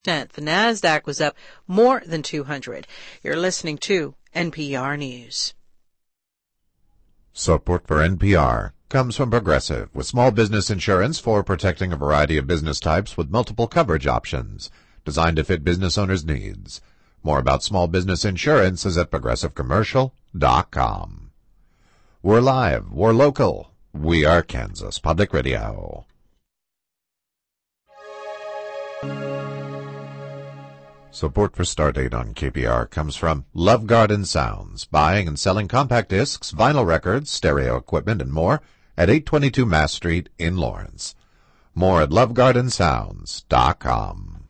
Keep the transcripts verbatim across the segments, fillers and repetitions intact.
The NASDAQ was up more than two hundred. You're listening to N P R News. Support for N P R comes from Progressive, with small business insurance for protecting a variety of business types with multiple coverage options, designed to fit business owners' needs. More about small business insurance is at progressive commercial dot com. We're live. We're local. We are Kansas Public Radio. Support for Stardate on K P R comes from Love Garden Sounds, buying and selling compact discs, vinyl records, stereo equipment, and more at eight twenty-two Mass Street in Lawrence. More at love garden sounds dot com.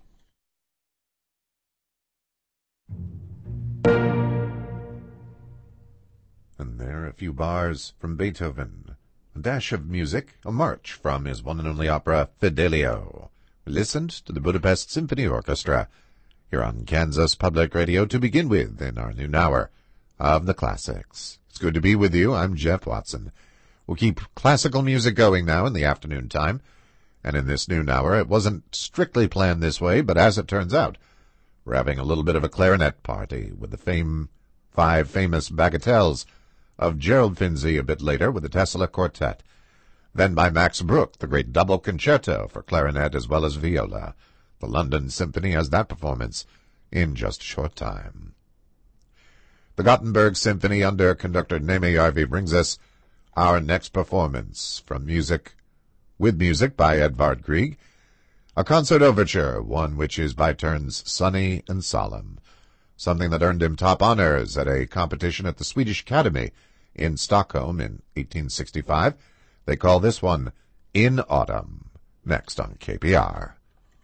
And there are a few bars from Beethoven, a dash of music, a march from his one and only opera Fidelio. We listened to the Budapest Symphony Orchestra here on Kansas Public Radio to begin with in our noon hour of the classics. It's good to be with you. I'm Jeff Watson. We'll keep classical music going now in the afternoon time, and in this noon hour it wasn't strictly planned this way, but as it turns out, we're having a little bit of a clarinet party with the fame, five famous bagatelles of Gerald Finzi a bit later with the Tesla Quartet, then by Max Bruch, the great double concerto for clarinet as well as viola. The London Symphony has that performance in just a short time. The Gothenburg Symphony under conductor Neeme Järvi brings us our next performance from music, with music by Edvard Grieg, a concert overture, one which is by turns sunny and solemn, something that earned him top honors at a competition at the Swedish Academy in Stockholm in eighteen sixty-five. They call this one In Autumn, next on K P R.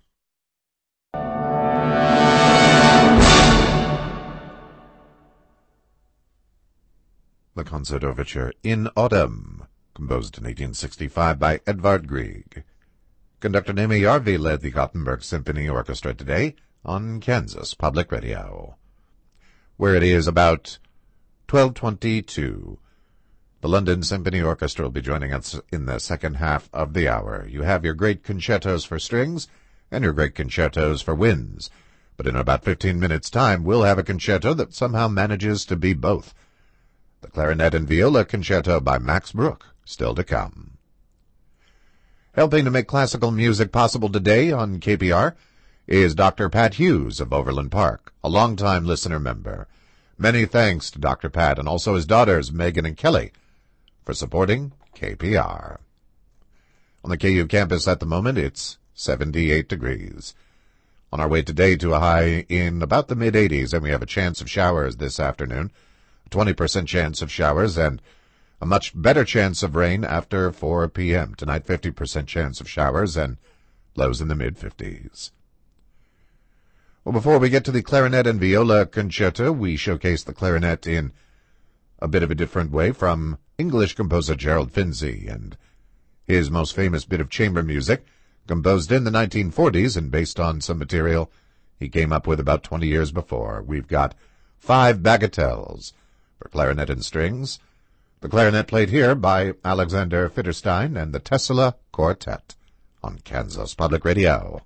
The concert overture In Autumn, composed in eighteen sixty-five by Edvard Grieg. Conductor Neeme Järvi led the Gothenburg Symphony Orchestra today on Kansas Public Radio, where it is about twelve twenty-two. The London Symphony Orchestra will be joining us in the second half of the hour. You have your great concertos for strings and your great concertos for winds, but in about fifteen minutes' time we'll have a concerto that somehow manages to be both. The Clarinet and Viola Concerto by Max Bruch, still to come. Helping to make classical music possible today on K P R is Doctor Pat Hughes of Overland Park, a longtime listener member. Many thanks to Doctor Pat and also his daughters, Megan and Kelly, for supporting K P R. On the K U campus at the moment, it's seventy-eight degrees. On our way today to a high in about the mid-eighties, and we have a chance of showers this afternoon, a twenty percent chance of showers, and a much better chance of rain after four p.m. Tonight, fifty percent chance of showers, and lows in the mid-fifties. Well, before we get to the clarinet and viola concerto, we showcase the clarinet in a bit of a different way from English composer Gerald Finzi and his most famous bit of chamber music, composed in the nineteen forties and based on some material he came up with about twenty years before. We've got five bagatelles for clarinet and strings. The clarinet played here by Alexander Fitterstein and the Tesla Quartet on Kansas Public Radio.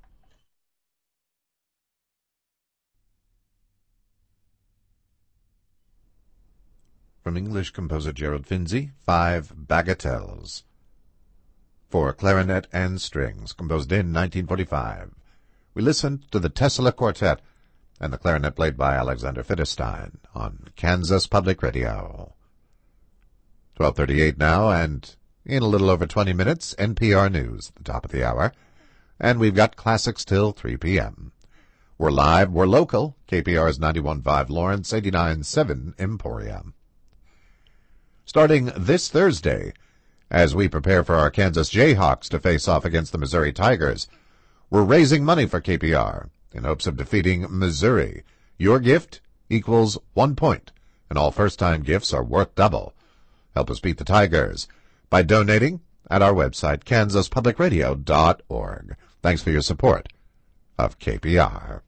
From English composer Gerald Finzi, five bagatelles for clarinet and strings, composed in nineteen forty-five. We listened to the Tesla Quartet and the clarinet played by Alexander Fitterstein on Kansas Public Radio. twelve thirty-eight now, and in a little over twenty minutes, N P R News at the top of the hour, and we've got classics till three p.m. We're live, we're local, K P R's ninety-one point five Lawrence, eighty-nine point seven Emporia. Starting this Thursday, as we prepare for our Kansas Jayhawks to face off against the Missouri Tigers, we're raising money for K P R in hopes of defeating Missouri. Your gift equals one point, and all first-time gifts are worth double. Help us beat the Tigers by donating at our website, kansas public radio dot org. Thanks for your support of K P R.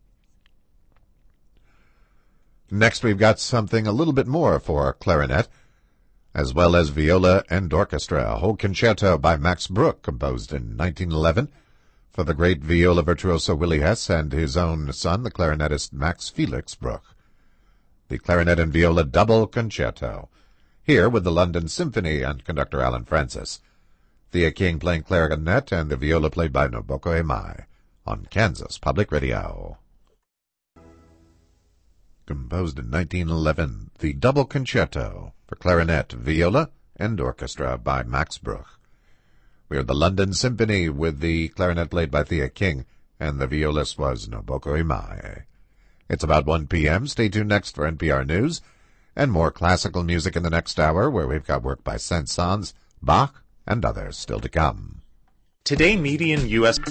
Next, we've got something a little bit more for clarinet, as well as viola and orchestra, a whole concerto by Max Bruch, composed in nineteen eleven for the great viola virtuoso Willie Hess and his own son, the clarinetist Max Felix Bruch. The clarinet and viola double concerto, here with the London Symphony and conductor Alan Francis. Thea King playing clarinet and the viola played by Noboko Imai on Kansas Public Radio. Composed in nineteen eleven, the double concerto for clarinet, viola, and orchestra by Max Bruch. We are the London Symphony with the clarinet played by Thea King, and the violist was Noboko Imai. It's about one p.m. Stay tuned next for N P R News, and more classical music in the next hour, where we've got work by Saint-Saëns, Bach, and others still to come. Today, median U S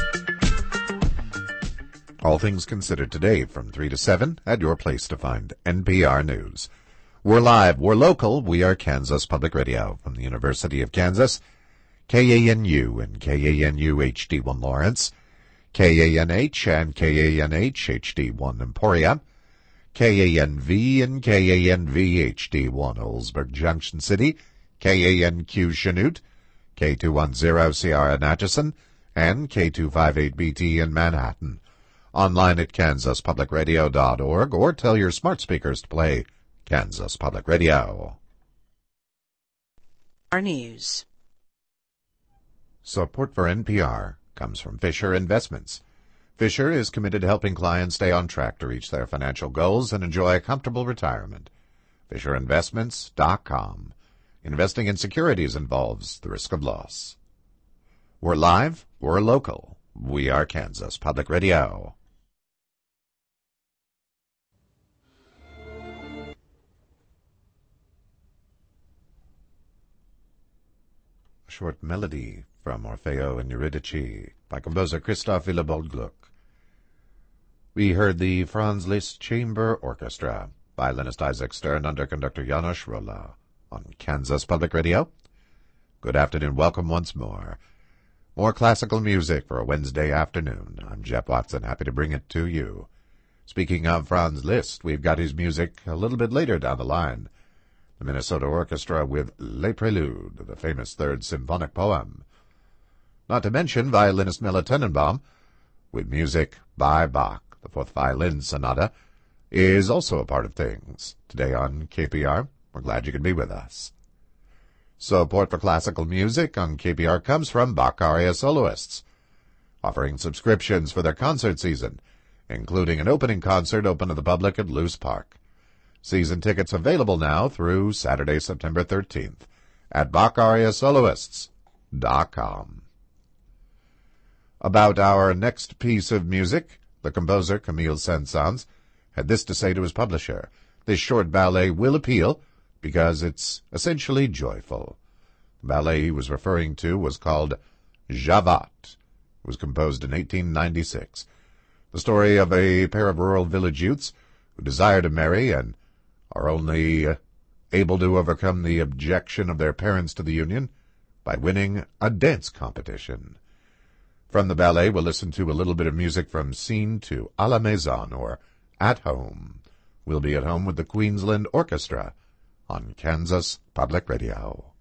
All things considered today from three to seven at your place to find N P R News. We're live, we're local, we are Kansas Public Radio from the University of Kansas, K A N U and K A N U H D one Lawrence, K A N H and K A N H H D one Emporia, K A N V and K A N V H D one Oldsburg Junction City, K A N Q Chanute, K two one zero Sierra Natchison, and K two five eight B T in Manhattan. Online at kansas public radio dot org or tell your smart speakers to play Kansas Public Radio. Our news. Support for N P R comes from Fisher Investments. Fisher is committed to helping clients stay on track to reach their financial goals and enjoy a comfortable retirement. fisher investments dot com. Investing in securities involves the risk of loss. We're live, we're local. We are Kansas Public Radio. A short melody from Orfeo and Eurydice by composer Christoph Willibald Gluck. We heard the Franz Liszt Chamber Orchestra, violinist Isaac Stern under conductor Janos Rolla on Kansas Public Radio. Good afternoon, welcome once more. More classical music for a Wednesday afternoon. I'm Jeff Watson, happy to bring it to you. Speaking of Franz Liszt, we've got his music a little bit later down the line. The Minnesota Orchestra with Les Préludes, the famous third symphonic poem. Not to mention violinist Mela Tenenbaum with music by Bach. The fourth violin sonata is also a part of things. Today on K P R, we're glad you could be with us. Support for classical music on K P R comes from Bach Aria Soloists, offering subscriptions for their concert season, including an opening concert open to the public at Luce Park. Season tickets available now through Saturday, September thirteenth at bach aria soloists dot com. About our next piece of music, the composer Camille Saint-Saëns had this to say to his publisher: this short ballet will appeal because it's essentially joyful. The ballet he was referring to was called Javotte. It was composed in eighteen ninety-six. The story of a pair of rural village youths who desire to marry and are only uh, able to overcome the objection of their parents to the union by winning a dance competition. From the ballet, we'll listen to a little bit of music from Scene to A la Maison, or At Home. We'll be at home with the Queensland Orchestra on Kansas Public Radio.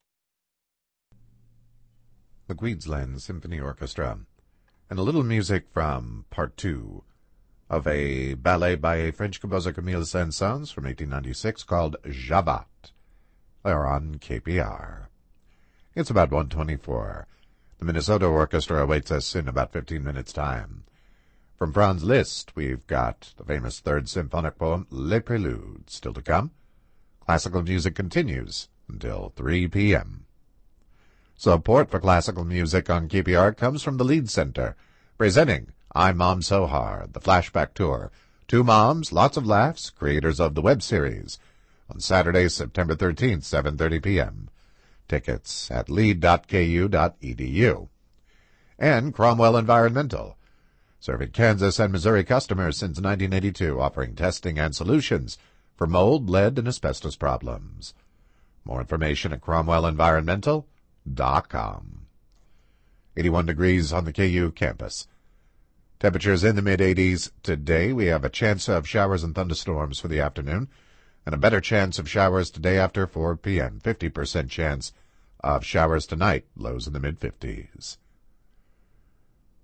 The Queensland Symphony Orchestra, and a little music from Part Two of a ballet by a French composer Camille Saint-Saëns from eighteen ninety-six called Javotte. They're on K P R. It's about one twenty-four. The Minnesota Orchestra awaits us in about fifteen minutes' time. From Franz Liszt, we've got the famous third symphonic poem, Les Préludes, still to come. Classical music continues until three p.m. Support for classical music on K P R comes from the Lead Center, presenting I'm Mom So Hard, the Flashback Tour. Two moms, lots of laughs, creators of the web series. On Saturday, September thirteenth, seven thirty p.m. Tickets at lead dot k u dot e d u. And Cromwell Environmental, serving Kansas and Missouri customers since nineteen eighty-two, offering testing and solutions for mold, lead, and asbestos problems. More information at cromwell environmental dot com. eighty-one degrees on the K U campus. Temperatures in the mid-eighties today. We have a chance of showers and thunderstorms for the afternoon, and a better chance of showers today after four p.m. fifty percent chance of showers tonight, lows in the mid-fifties.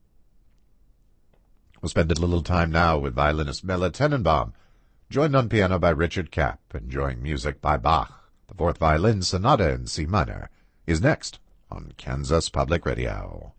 We'll spend a little time now with violinist Mela Tenenbaum, joined on piano by Richard Kapp, enjoying music by Bach. The Fourth Violin Sonata in C minor is next on Kansas Public Radio.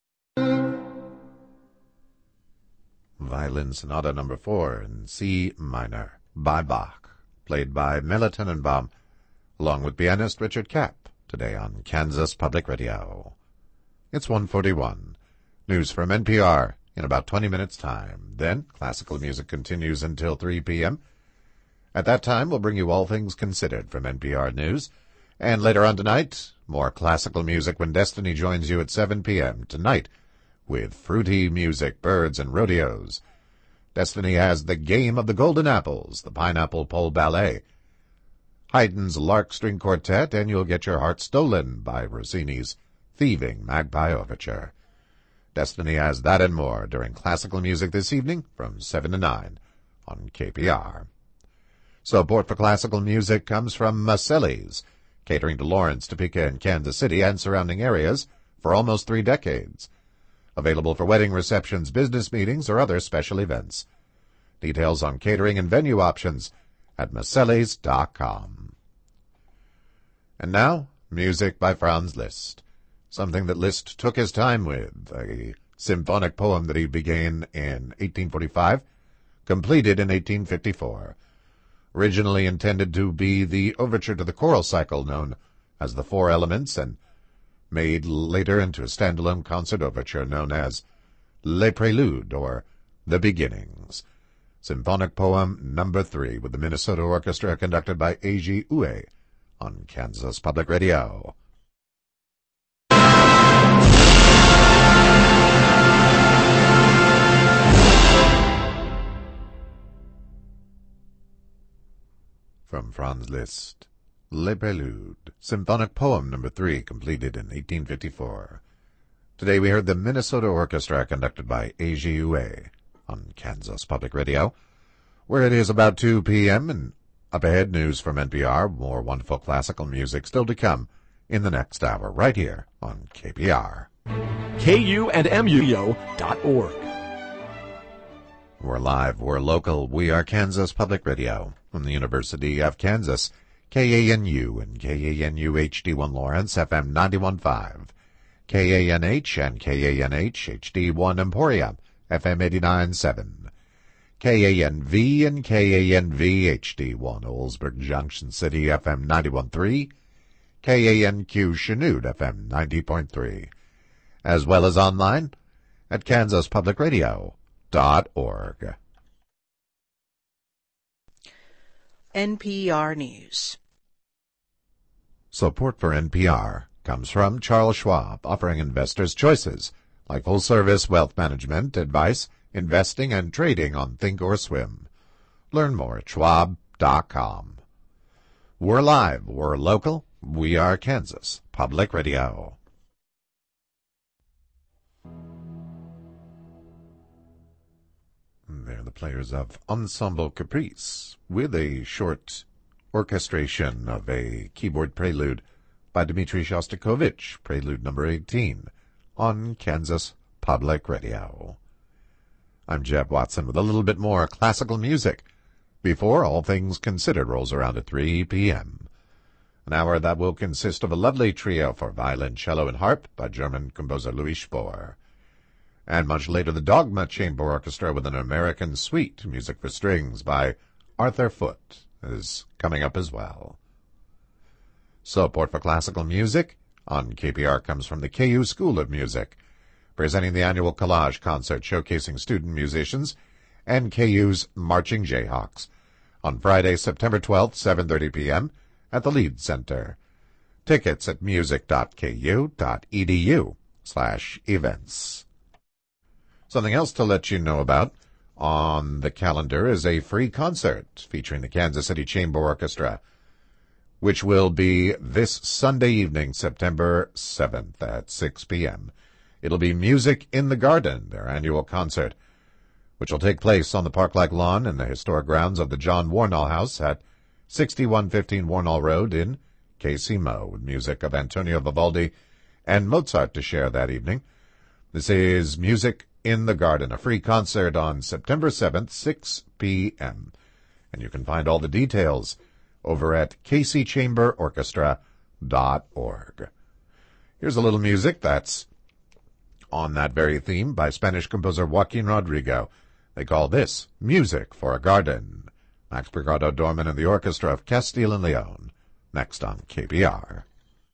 Violin Sonata number four in C minor by Bach, played by Mela Tenenbaum, along with pianist Richard Kapp, today on Kansas Public Radio. It's one forty-one. News from N P R in about twenty minutes' time. Then, classical music continues until three p.m. At that time, we'll bring you All Things Considered from N P R News. And later on tonight, more classical music when Destiny joins you at seven p.m. tonight with fruity music, birds, and rodeos. Destiny has The Game of the Golden Apples, the Pineapple Pole Ballet, Haydn's Lark String Quartet, and You'll Get Your Heart Stolen by Rossini's Thieving Magpie Overture. Destiny has that and more during classical music this evening from seven to nine on K P R. Support for classical music comes from Maselli's, catering to Lawrence, Topeka, and Kansas City and surrounding areas for almost three decades. Available for wedding receptions, business meetings, or other special events. Details on catering and venue options at masellis dot com. And now, music by Franz Liszt. Something that Liszt took his time with, a symphonic poem that he began in eighteen forty-five, completed in eighteen fifty-four. Originally intended to be the overture to the choral cycle known as the Four Elements, and made later into a standalone concert overture known as Les Préludes, or The Beginnings. Symphonic poem number three with the Minnesota Orchestra conducted by Eiji Ue on Kansas Public Radio. From Franz Liszt, Les Préludes, symphonic poem number three, completed in eighteen fifty-four. Today we heard the Minnesota Orchestra conducted by Eiji Ue on Kansas Public Radio, where it is about two p.m. and up ahead news from N P R, more wonderful classical music still to come in the next hour, right here on K P R. K U and M U O dot org. We're live, we're local, we are Kansas Public Radio from the University of Kansas, K A N U and K A N U H D one Lawrence, F M ninety-one point five, K A N H and K A N H H D one Emporia, F M eighty-nine point seven, K A N V and K A N V H D one Oldsburg Junction City, F M ninety-one point three, K A N Q Chanute, F M ninety point three, as well as online at kansas public radio dot org. N P R News. Support for N P R comes from Charles Schwab, offering investors choices like full-service wealth management, advice, investing, and trading on Think or Swim. Learn more at schwab dot com. We're live, we're local, we are Kansas Public Radio. They're the players of Ensemble Caprice, with a short orchestration of a keyboard prelude by Dmitri Shostakovich, prelude number eighteen, on Kansas Public Radio. I'm Jeb Watson with a little bit more classical music before All Things Considered rolls around at three p.m. An hour that will consist of a lovely trio for violin, cello, and harp by German composer Louis Spohr. And much later, the Dogma Chamber Orchestra with an American Suite, music for strings by Arthur Foote, is coming up as well. Support for classical music on K P R comes from the K U School of Music, presenting the annual Collage Concert showcasing student musicians and K U's Marching Jayhawks on Friday, September twelfth, seven thirty p.m. at the Leeds Center. Tickets at music dot k u dot e d u slash events. Something else to let you know about on the calendar is a free concert featuring the Kansas City Chamber Orchestra, which will be this Sunday evening, September seventh at six p.m. It'll be Music in the Garden, their annual concert, which will take place on the park-like lawn in the historic grounds of the John Warnall House at sixty-one fifteen Warnall Road in K C M O, with music of Antonio Vivaldi and Mozart to share that evening. This is Music in the Garden, a free concert on September seventh, six p.m. And you can find all the details over at k c chamber orchestra dot org. Here's a little music that's on that very theme by Spanish composer Joaquin Rodrigo. They call this Music for a Garden. Max Brigado Dorman and the Orchestra of Castile and Leon, next on K B R.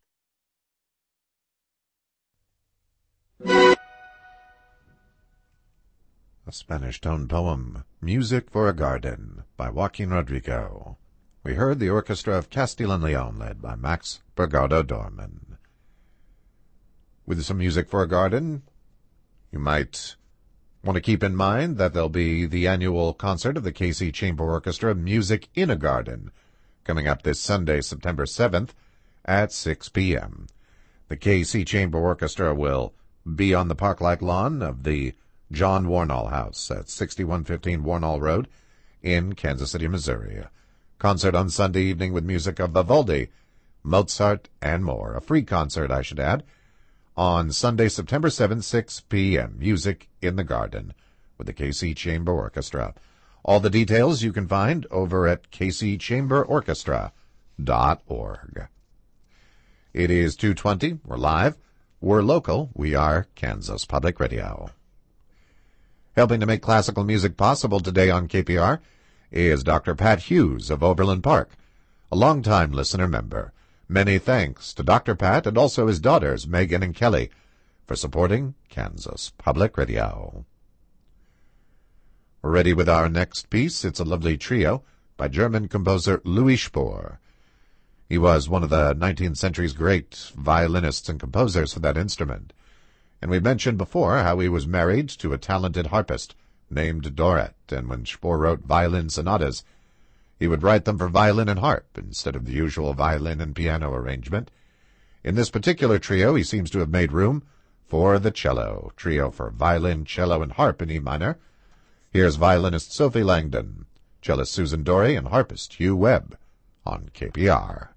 A Spanish tone poem, Music for a Garden, by Joaquin Rodrigo. We heard the Orchestra of Castile and Leon, led by Max Brigado Dorman. With some music for a garden, you might want to keep in mind that there'll be the annual concert of the K C Chamber Orchestra, Music in a Garden, coming up this Sunday, September seventh, at six p.m. The K C Chamber Orchestra will be on the park-like lawn of the John Warnall House at sixty-one fifteen Warnall Road in Kansas City, Missouri. Concert on Sunday evening with music of Vivaldi, Mozart, and more. A free concert, I should add, on Sunday, September seventh, six p.m. Music in the Garden with the K C Chamber Orchestra. All the details you can find over at k c chamber orchestra dot org. It is two twenty. We're live. We're local. We are Kansas Public Radio. Helping to make classical music possible today on K P R is Doctor Pat Hughes of Overland Park, a longtime listener member. Many thanks to Doctor Pat and also his daughters, Megan and Kelly, for supporting Kansas Public Radio. We're ready with our next piece. It's a lovely trio by German composer Louis Spohr. He was one of the nineteenth century's great violinists and composers for that instrument. And we mentioned before how he was married to a talented harpist named Dorette, and when Spohr wrote violin sonatas, he would write them for violin and harp instead of the usual violin and piano arrangement. In this particular trio, he seems to have made room for the cello, trio for violin, cello, and harp in E minor. Here's violinist Sophie Langdon, cellist Susan Dorey, and harpist Hugh Webb on K P R.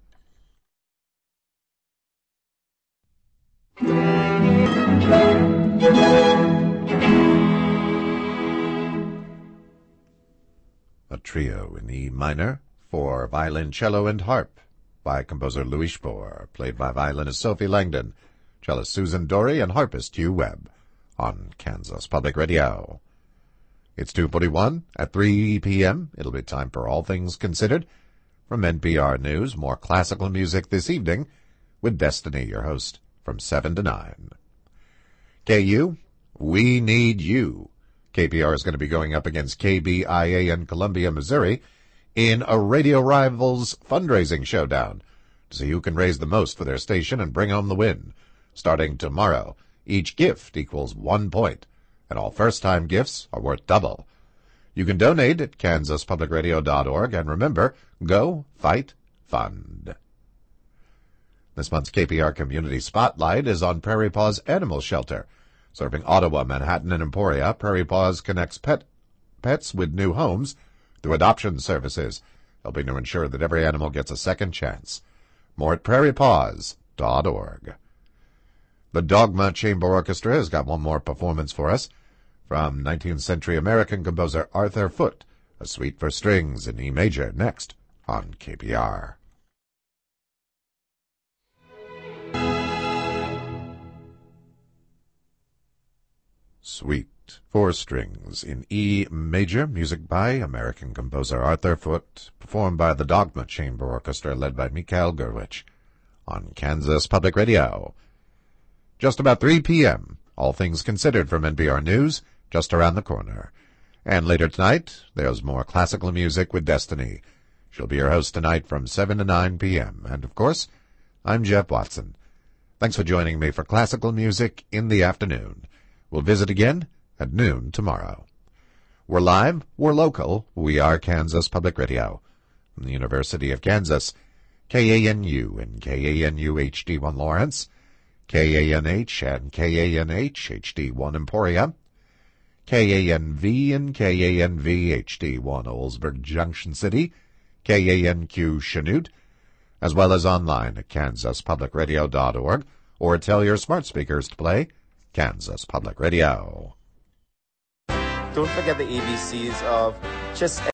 A trio in E minor for violin, cello, and harp by composer Louis Spohr, played by violinist Sophie Langdon, cellist Susan Dorey, and harpist Hugh Webb on Kansas Public Radio. It's two forty-one. At three p.m., it'll be time for All Things Considered. From N P R News, more classical music this evening with Destiny, your host, from seven to nine. K U, we need you. K P R is going to be going up against K B I A in Columbia, Missouri, in a Radio Rivals fundraising showdown to see who can raise the most for their station and bring home the win. Starting tomorrow, each gift equals one point, and all first-time gifts are worth double. You can donate at kansas public radio dot org, and remember, go fight fund. This month's K P R Community Spotlight is on Prairie Paws Animal Shelter. Serving Ottawa, Manhattan, and Emporia, Prairie Paws connects pet, pets with new homes through adoption services, helping to ensure that every animal gets a second chance. More at prairie paws dot org. The Dogma Chamber Orchestra has got one more performance for us from nineteenth century American composer Arthur Foote, a suite for strings in E major, next on K P R. Suite for strings in E major, music by American composer Arthur Foote, performed by the Dogma Chamber Orchestra led by Mikhail Gurwitch on Kansas Public Radio. Just about three p.m., All Things Considered from N P R News, just around the corner. And later tonight, there's more classical music with Destiny. She'll be your host tonight from seven to nine p.m. And, of course, I'm Jeff Watson. Thanks for joining me for classical music in the afternoon. We'll visit again at noon tomorrow. We're live, we're local, we are Kansas Public Radio. From the University of Kansas, K A N U and K A N U H D one Lawrence, K A N H and K A N H H D one Emporia, K A N V and K A N V H D one Oldsburg Junction City, K A N Q Chanute, as well as online at kansas public radio dot org, or tell your smart speakers to play Kansas Public Radio. don't forget the A B Cs of just